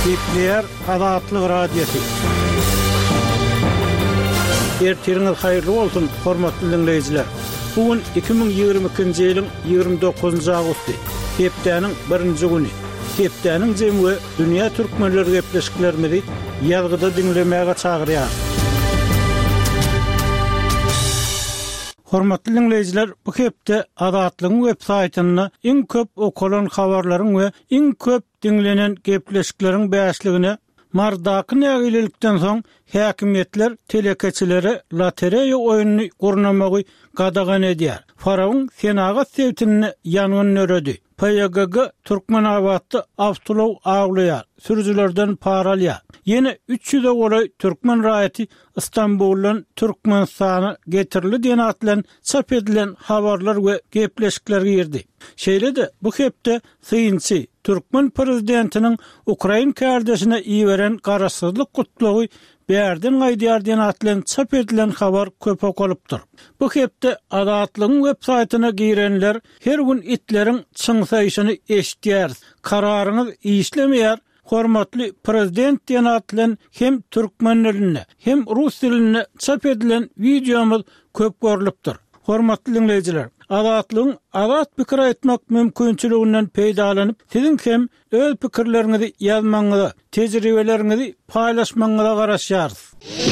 Nükleer Azatlyk Radiosu. Ertiriniz hayırlı olsun, hormatly dinleyijiler. Bugün 2022-nji ýylyň 29-njy agusty, hepdeniň 1-nji güni. Hepdeniň jemgy dünýä türkmenleri gepleşiklerini ýalgyda dinlemäge çagyrýar. Hormatly dinleyijiler, bu hepde Azatlygyň web saytyny iň köp okulan habarlaryň we iň köp dinlenen gepleşikleriň bäşligine mardaky nägilelikden soň häkimetler telekeçilere lotereýa oýunyny gurnamagy gadagan edýär. Farawyň Senagat sewtini ýanyň nöredi. PYGG Türkmenabatdy awtolog aglaýar, sürüjilerden para alýar. Yine 300'e golay Türkmen raýaty Istanbuldan Türkmenistana getirildi diýen atlan çap edilen habarlar we gepleşikler girdi. Şeýle-de bu hepde syýynçy Türkmen prezidentiniň Ukraina kardeşine iýeren garaşsyzlyk gutlagy berden gaýdýar diýen atlan çap edilen habar köp okulypdyr. Bu hepde Azatlygyň web saytyna girenler her gün itleriň çyňsaýyşyny eşitýär. Kararyňyz işlemeýär. Hormatly prezident diýen atlan hem türkmen diline hem rus diline çap edilen videomuz köp görülipdir. Hormatly dinleyijiler, Azatlygyň azat pikir aýtmak mümkinçiliginden peýdalanyp, siziň hem öz pikirleriňizi ýazmaňyza, tejribeleriňizi paýlaşmaňyza garaşýarys.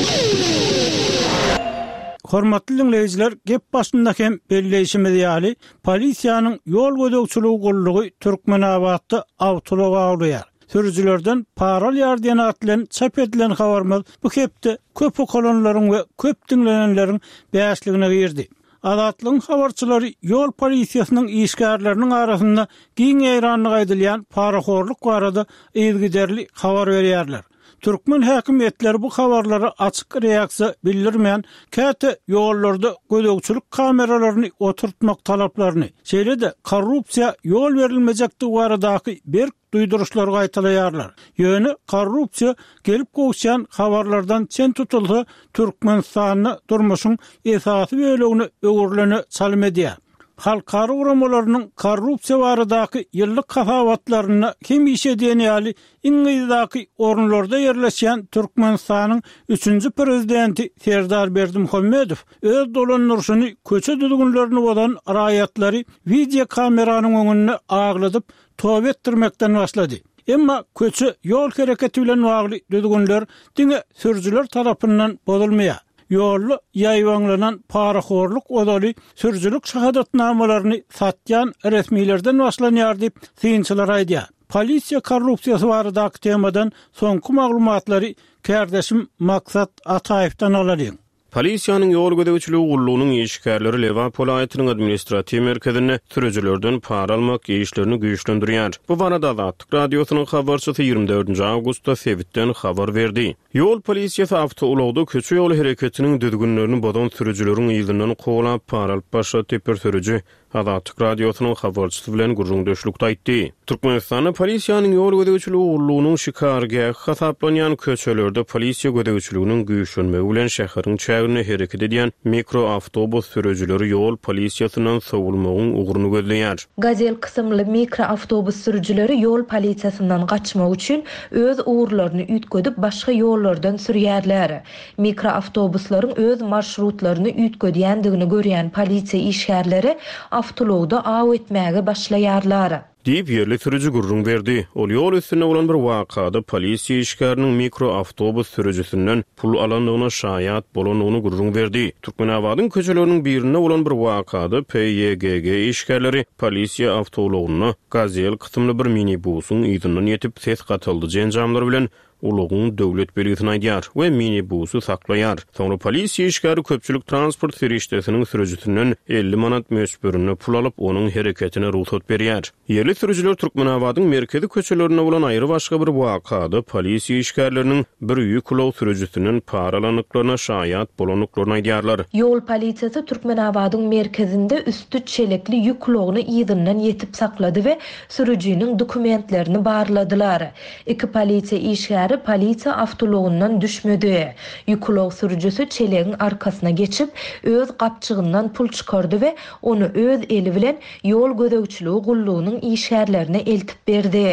Hormatly dinleyijiler, gep başynda hem belleşimiz ýaly polisiýanyň ýol gödekçiligi gullugy Türkmenabatda awtolog aglaýar. Sürüjilerden para alýar diýen atlan çap edilen habarymyz bu hepde köp okulanlaryň we köp dinlenenleriň bäşligine girdi. Azatlygyň habarçylary ýol polisiýasynyň işgärleriniň arasynda giň eýranlyk aýdylýan paraxorluk barada ýygyderli habar berýärler. Türkmen häkimetleri bu habarlara açyk reaksiýa bildirmeýän käte ýollarda gödekçilik kameralaryny oturtmak talaplaryny, şeýle-de korrupsiýa ýol berilmejekdi baradaky berk duýduruşlar gaýtalaýarlar. Ýöne korrupsiýa gelip goýşan habarlardan çen tutulsa Türkmenistanyň durmuşyň esasy bölegini öwürlene salym edýär. Halkara uramalarynyň korrupsiýa baradaky ýyllyk hafawatlaryna kim iş edýän ýaly iňňizdaky orunlarda ýerleşýän Türkmenistanyň 3-nji prezidenti Serdar Berdimuhammedow öz dolanýaryny köçe düzgünlerini bolan raýatlary video kameranyň öňünde agladyp töwbe etdirmekden başlady. Emma köçe ýol hereketi bilen bagly düzgünler diňe sürüjiler tarapyndan bozulmaýar. Ýolly ýaýwanlanan paraxorluk odaly sürüjilik şahadatnamalaryny satýan resmilerden başlanýar diýip syýynçylar aýdýar. Polisiýa korrupsiýasy baradaky temadan soňky maglumatlary kardeşim Maksat Ataýewdan alalım. Polisiýanyň ýol gödekçiligi gullugynyň işgärleri Lewap welaýatynyň administrativ merkezine sürüjilerden para almak işlerini güýçlendirýär. Bu barada Azatlyk radiosynyň habarçysy 24-nji awgustda Sewitden habar berdi. Ýol polisiýasy awtologda köçe ýol hereketiniň düzgünlerini bodan sürüjileriň ýygynyň goýup para alyp başlaty bir sürüji Azatlyk radiosynyň habarçysy bilen gurrundaşlykda aýtdy. Türkmenistanyň polisiýanyň ýol gödekçiligi gullugynyň şikargahy hasaplanýan köçelerde polisiýa gödekçiliginiň güýçlenmegi bilen şäheriň çägine hereket edýän mikroawtobus sürüjileri ýol polisiýasynyň sowulmagyň ugrunu gözleýär. Gazel kysymly mikroawtobus sürüjileri ýol polisiýasynyň gaçmak üçin öz uğurlaryny ütgödüp başga ýollardan sürýärler. Mikroawtobuslaryň öz marşrutlaryny ütgödýändigini görýän polisiýa işgärleri awtologda aw etmäge başlaýarlar. Diýip ýerli sürüji gurrun berdi. Ol ýol üstüne bolan bir wakada polisiýa işgäriniň mikroawtobus sürüjisinden pul alandygyna şaýat bolanyny gurrun berdi. Türkmenabatyň köçeleriniň birinde bolan bir wakada PYGG işgärleri polisiýa awtologyna Gazel kysymly bir minibusyň ýygynyň ýetip ses gatyldy jenjamlar bilen ulugyň döwlet belgisini aýdýar we minibusy saklaýar. Soňra polisiýa işgäri köpçülik transport serişdesiniň sürüjisinden 50 manat mösbürüne pul alyp onuň hereketine ruhsat berýär. Ýerli sürüjiler Türkmenabatyň merkezi köçelerine bolan aýry başga bir wakada polisiýa işgärleriniň bir ýük ulug sürüjisinden para alanyklaryna şaýat bolanyklaryny aýdýarlar. Ýol polisiýasy Türkmenabatyň merkezinde üstü çelekli ýük ulugyny ýygynyň ýetip saklady we sürüjiniň dokumentlerini barladylar. Iki polisiýa işgäri polisiýa awtologundan düşmedi. Ýüklog sürüjisi çelegiň arkasına geçip öz gapçygyndan pul çykardy we onu öz eli bilen ýol gödekçiligi gullugynyň işgärlerine eltip berdi.